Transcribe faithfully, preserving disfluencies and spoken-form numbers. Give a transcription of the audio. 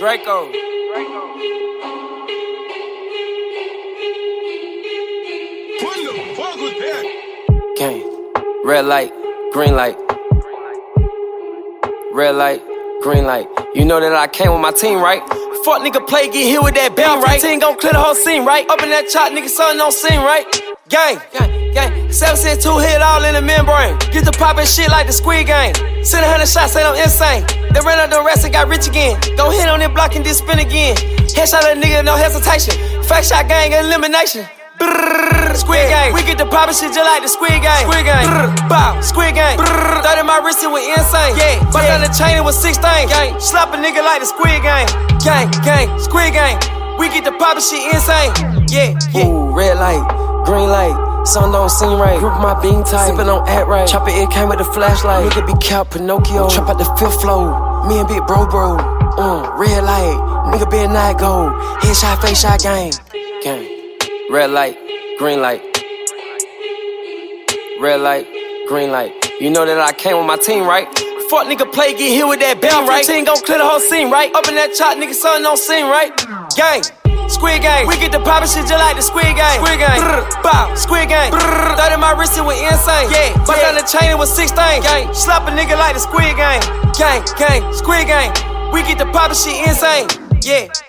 Draco. What the fuck was that? Gang. Red light, green light. Red light, green light. You know that I came with my team, right? Fuck nigga play, get hit with that bell, right? Team gon' clear the whole scene, right? Up in that chop, nigga, something don't seem right. Gang, gang, gang. seven six two hit all in the membrane. Get to poppin' shit like the Squid Game. Send a hundred shots, say I'm insane. They ran up the rest and got rich again. Go hit on that block and then spin again. Headshot a nigga, no hesitation. Fake shot gang, elimination. Brrr, Squid Game. We get the poppin' shit just like the Squid Game. Squid Game. Brrr, bow, Squid Game. Brrr, thirty my wrist, it went insane. Yeah, bust yeah. down the chain, it was six things. Gang, slap a nigga like the Squid Game. Gang, gang, Squid Game. We get the poppin' shit insane. Yeah, yeah. Ooh, red light, green light. Sun don't seem right. Group my bean tight. Sippin' on act right. Chopper, it came with the flashlight. Nigga be count Pinocchio. Trap out the fifth floor. Me and Big Bro Bro. Mm, red light. Nigga be a night gold. Headshot, face shot, gang. Gang. Red light, green light. Red light, green light. You know that I came with my team, right? Fuck nigga play, get hit with that bell, right? Team gon' clear the whole scene, right? Up in that chop, nigga, something don't seem right. Gang. Squid Game. We get the poppin' shit just like the Squid Game. Squid Game. Brrr, bow, Squid Game. Brrr, thirty my wrist, it went insane. Yeah, bust yeah. down the chain, it was six things. Gang, slap a nigga like the Squid Game. Gang, gang, Squid Game. We get the poppin' shit insane. Yeah.